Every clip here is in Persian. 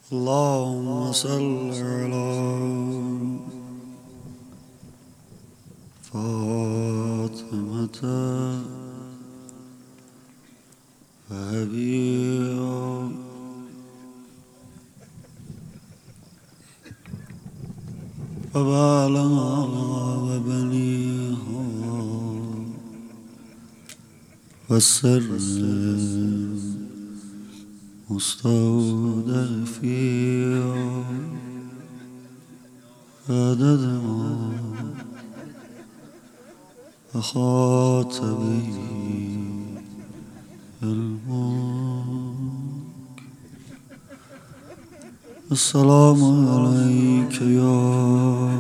اللهم صل على فاطمة وأبيها وبعلها وبنيها والسر مستودع فيها عدد ما أخاط به علمك. السلام عليك يا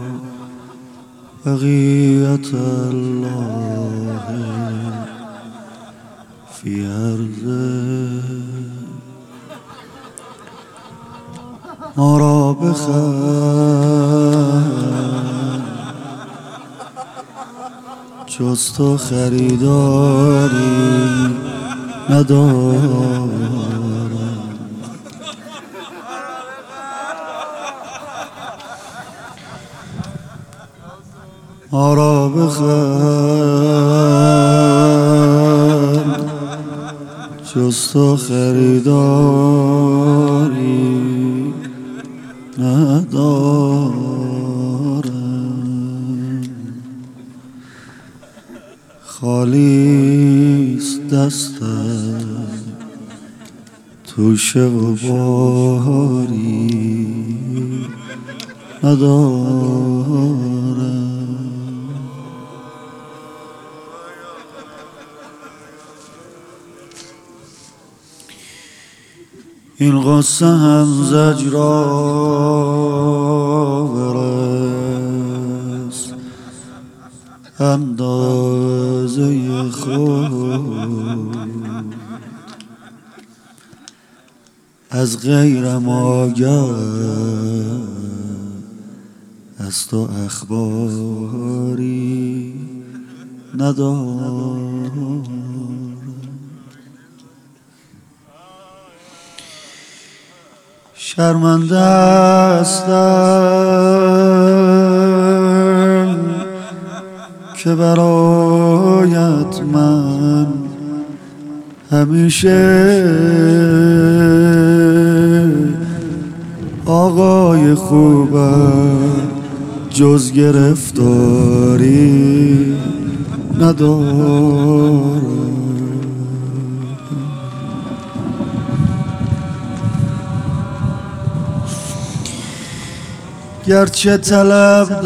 بقية الله في أرضه. ما را بخر جز تو خریداری ندارم. ما را بخر جز تو خریداری ندارم. خالیست دستم توشه و باری ندارم. این قصه هم زجرا برس اندازه خود از غیرم آگه از تو اخباری ندارم. شرمنده هستم که برایت من همیشه آقای خوبم جز گرفتاری ندارم. گرچه طلب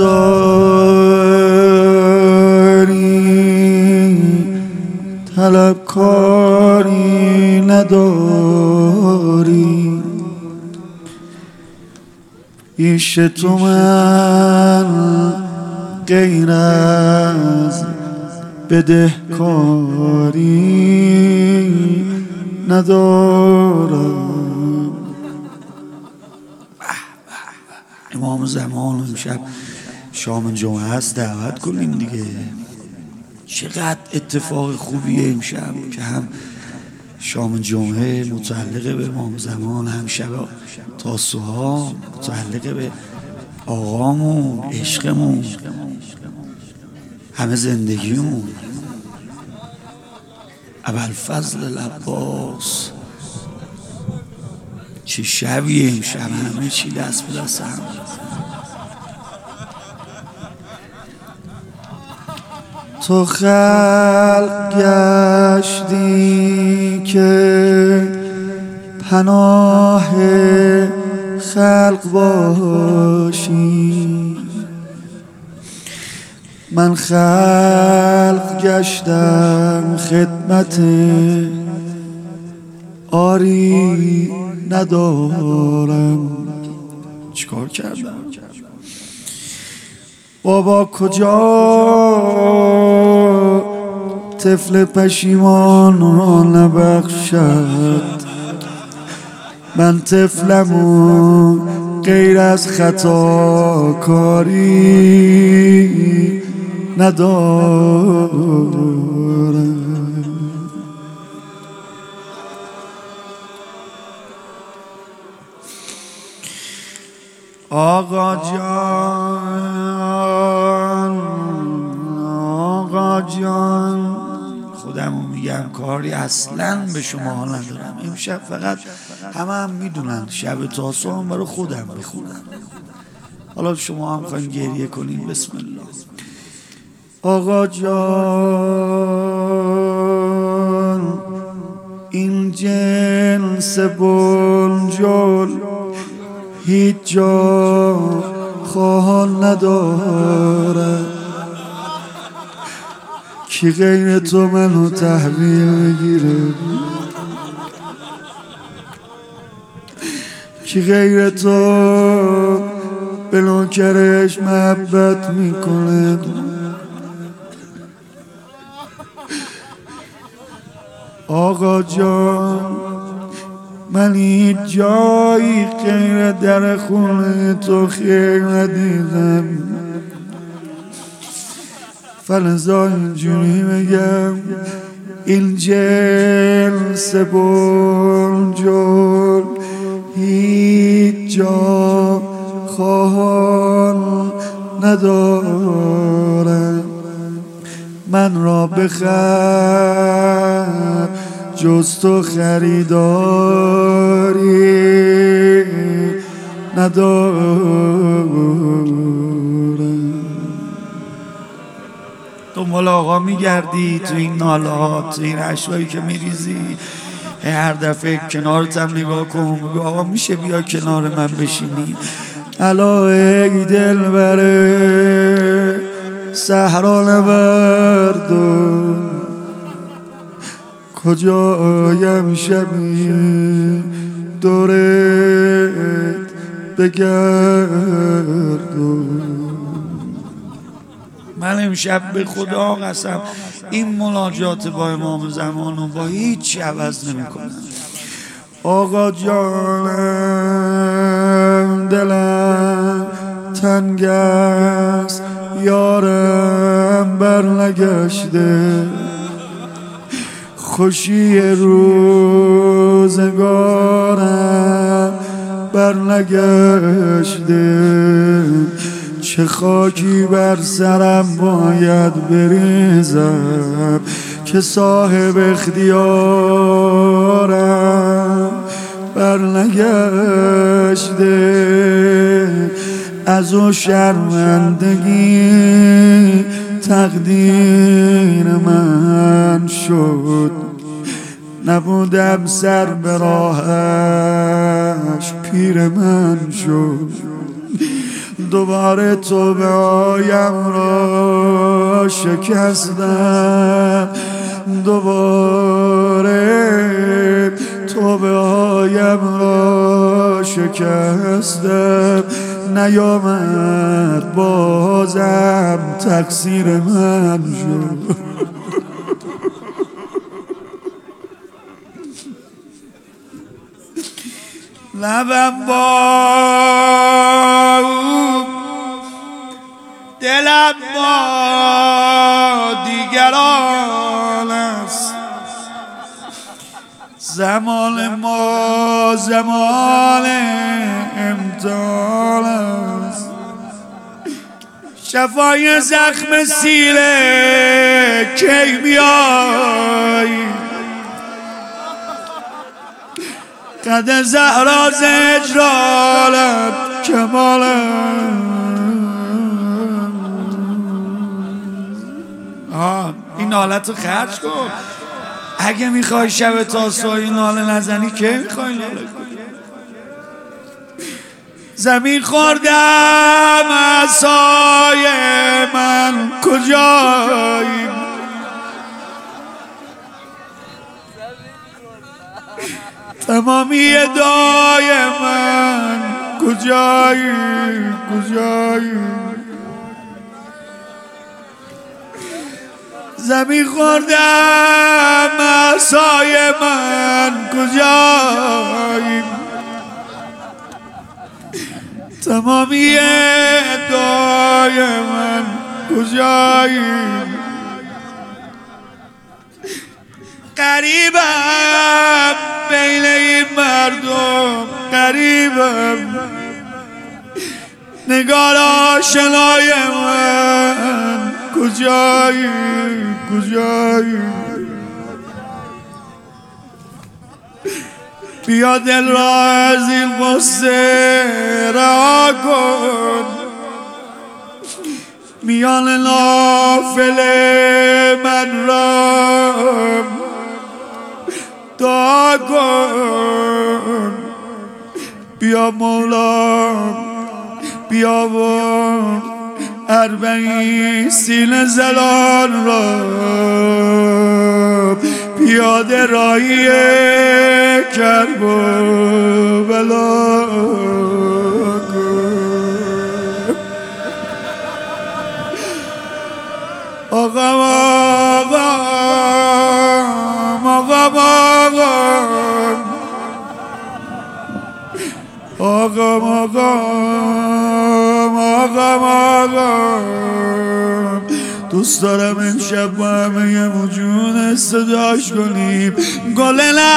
داری طلبکاری نداری. پیش تو من غیر از بدهکاری ندارم. امام زمان امشب شام جمعه هست، دعوت کنین دیگه. چقدر اتفاق خوبیه امشب که هم شام جمعه متعلق به امام زمان، هم شب تاسوعا متعلق به آقامون، عشقمون، همه زندگیمون. ابوالفضل العباس چه شبیه امشب، همه چی دست به دست هم. تو خلق گشتی که پناه خلق باشی. من خلق گشتم خدمت آری ندارم. چیکار کردم؟ بابا کجا طفل پشیمان را نبخشد. من طفلمو غیر از خطا کاری ندارم. آقا جان آقا جان، خودمو میگم کاری اصلا به شما ندارم. امشب فقط همه میدونن شب تاسوعا برای خودم بخونم. حالا شما هم خواهیم گریه کنین، بسم الله. آقا جان این جنس بنجل هیچ جا خواهان ندارد، کی غیر تو منو تحویل میگیره، کی غیر تو به نوکرش محبت میکنه. آقا جان من هیچ جایی غیر در خونه تو خیر ندیدم، فلذا اینجوری بگم این جنس بنجل هیچ جا خواهان ندارم. من را بخر جز تو خریداری ندارم. دنبال آقا میگردی تو این ناله ها، تو این اشوایی که میریزی، هر دفعه کنارتم نگاه کن بگو آقا میشه بیا کنار من بشینی. الا ای دل بره صحرا نبردم، کجایم شبی دورت بگردم. من امشب به خدا قسم این مناجات با امام زمان و با هیچ عوض نمی کنم. آقا جانم دلم تنگ است، یارم برنگشته، خوشی روزگارم برنگشته، چه خاکی بر سرم باید بریزم که صاحب اختیارم برنگشته. از او شرمندگی تقدیر من شد، نبودم سر به راهش پیر من شد. دوباره توبه هایم را شکستم، دوباره توبه هایم را شکستم، نیامد بازم تقصیر من شد. لبم با دلم با دیگران است، زمان ما زمان امتحان است، شفای زخم سیره کی بیایی، قد زهرا زجرالت کمالت. این حالت رو خرج کن. اگه میخوای شب تاسوعا این ناله نزنی که میخوای ناله کنی؟ زمین خوردم عصای من کجایی، تمامی ادای من کجایی کجایی. زمین خوردم عصای من کجایی، تمامی ادای من کجایی. قریبم بین این مردم، قریبم نگار آشنای من کجایی کجایی؟ بیا دل را از این غصه رها کن، میان نافل من را دعا کن. بیا مولا بیا و اربعین سینه زلال را پیاده راهی کرب و بلا کن. آقام آقام آقام آقام آقام آقام آقام دوست دارم امشب با همه وجود صداش کنیم. گل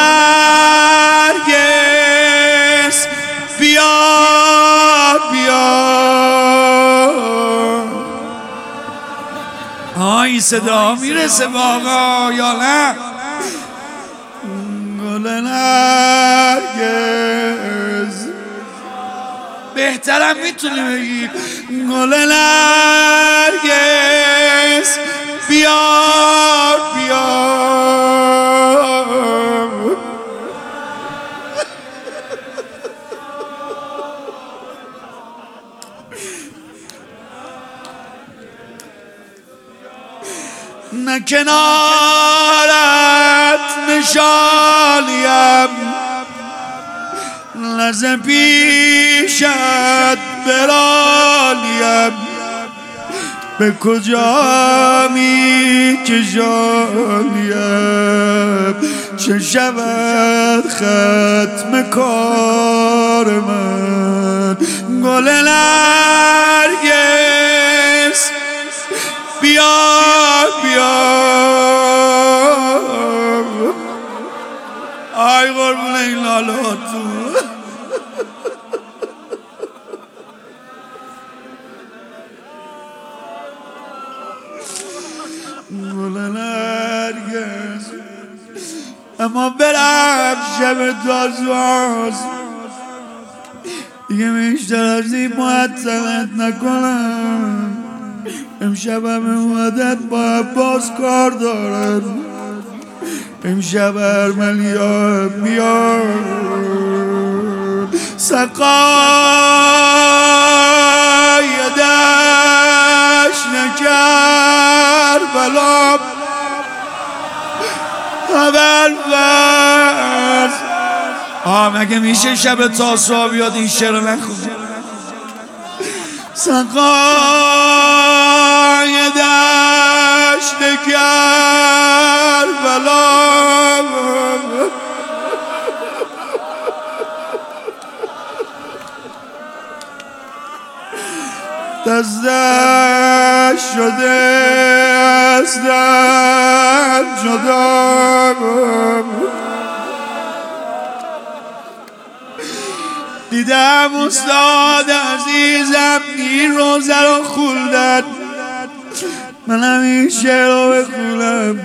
نرگس بیا بیا. این صدا میرسه با آقا یا نه؟ گل نرگس بهترم میتونی بگی. گل نرگس بیا بیا. نه کنارت نشانیم، لحظه پیشت برانیم، به کجا می کشانیم، چه شود ختم کار من. گل نرگس بیا بیا. آی قربون این لالاتون. گل نرگس اما برم شب تازواز دیگه بیشتر از این معطلت نکنم. امشب همه اومدت با عباس کار دارن، امشب ارملیا میاد سقای دشت کربلا خبر فرز. مگه میشه شب تاسوعا بیاد این شعر نخونه؟ سقای دشت کربلا دستش شده از دل جدا، دیدم استاد عزیزم این روزه رو خوندن، منم این شعر رو بخونم.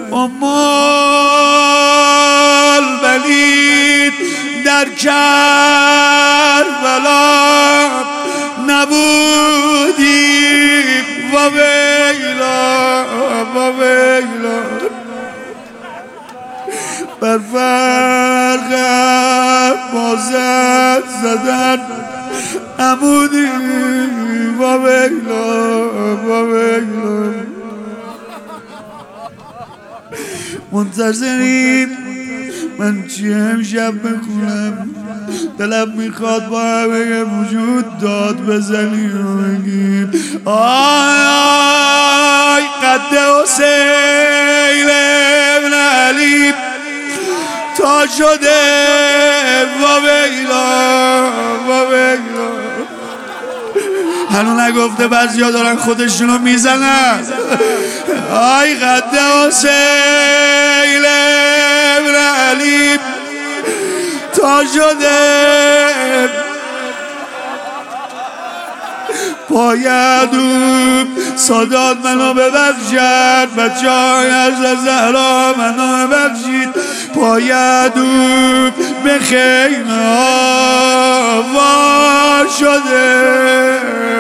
امال ولید در کربلا نبودیم و ویلا و ویلا، بر فرق بازت زدن عمودیم و ویلا و ویلا. منتظریم من چی امشب بخونم، دلم میخواد با همه وجود داد بزنیم و بگیم آی آی قد حسین ابن علی تا شده و ویلا و ویلا. هنو نگفته بعضیا دارن خودشونو میزنن. آی قد حسین ابن علی تا شده باید اون سادات منو ببخشد، بچه های از زهرا منو ببخشید، باید اون به خیمه وا شده.